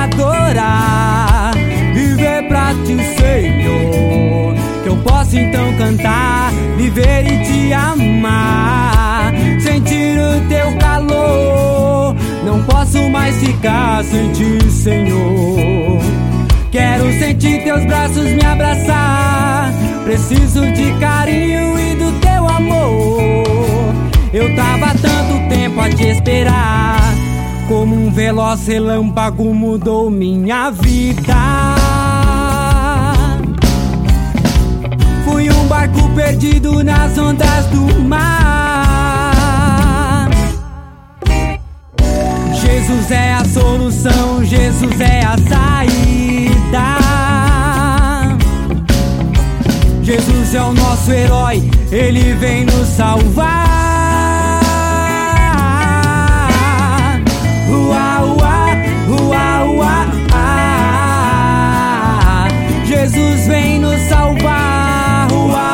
adorar, viver pra ti, Senhor. Que eu possa então cantar, viver e te amar, sentir o teu calor. Não posso mais ficar sem ti, Senhor. Quero sentir teus braços me abraçar, preciso de carinho e do teu amor. Eu tava tanto tempo a te esperar, como um veloz relâmpago mudou minha vida. Fui um barco perdido nas ondas do mar. Jesus é a solução, Jesus é a saída. Jesus é o nosso herói, Ele vem nos salvar. Jesus vem nos salvar.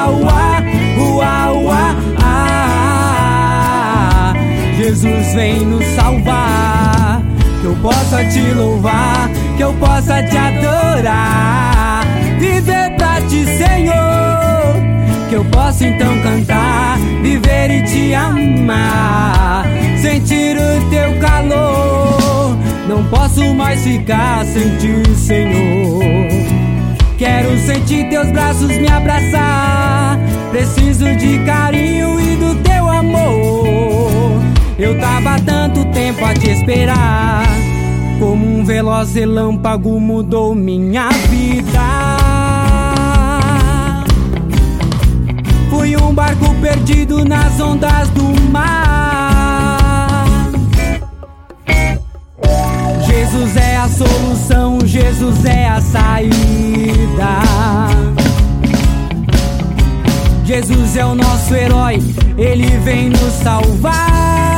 Jesus vem nos salvar. Que eu possa te louvar, que eu possa te adorar, viver pra ti, Senhor. Que eu possa então cantar, viver e te amar, sentir o teu calor. Não posso mais ficar sem ti, Senhor. Quero sentir teus braços me abraçar, preciso de carinho e do teu amor. Eu tava tanto tempo a te esperar, como um veloz relâmpago mudou minha vida. Fui um barco perdido nas ondas do mar. Jesus é a solução, Jesus é a saída. Jesus é o nosso herói, Ele vem nos salvar.